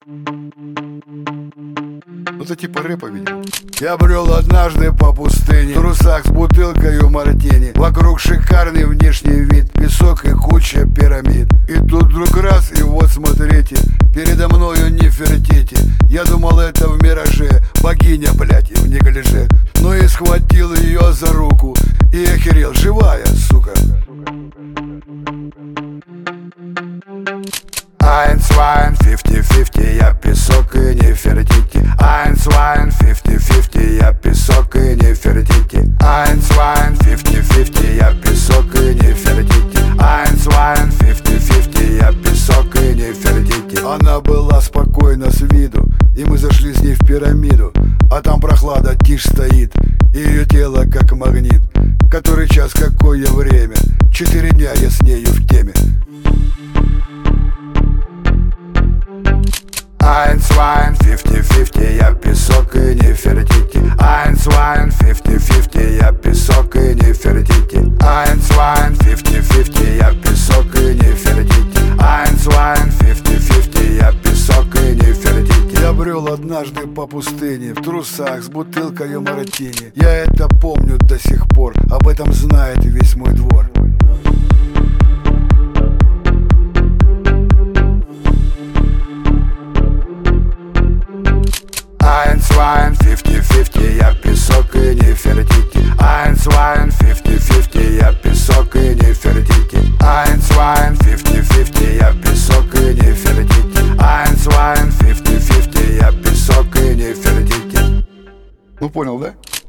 Это типа рэпа, видимо. Я брел однажды по пустыне, в трусах с бутылкой мартини. Вокруг шикарный внешний вид, песок и куча пирамид. И тут вдруг раз, и вот смотрите, передо мною Нефертити. Я думал, это в мираже богиня, блядь, и в неглиже. Но и схватил ее за руку и охерел, живая, сука. Ein, zwei, 50-50, я песок и Нефертити. Ein, zwei, 50-50, я песок и Нефертити. Ein, zwei, 50-50, я песок и Нефертити. Ein, zwei, 50-50, я песок и Нефертити. Она была спокойна с виду, и мы зашли с ней в пирамиду. А там прохлада, тишь стоит, и ее тело как магнит. Который час, какое время? 4 дня я с нею в теме. Ein, zwei, 50-50, я песок и Нефертити. Ein, zwei, 50-50, я песок и Нефертити. Ein, zwei, 50-50, я песок и Нефертити. Ein, zwei, 50-50, я песок и Нефертити. Я брел однажды по пустыне, в трусах с бутылкой мартини. Я это помню до сих пор, об этом знает весь мой двор. Ein, zwei, 50-50, я песок и Нефертити. Ein, zwei, 50-50, я песок и Нефертити. Ein, zwei, 50-50, я песок и Нефертити. Ein, zwei, 50-50, я песок и Нефертити. Ну понял, да?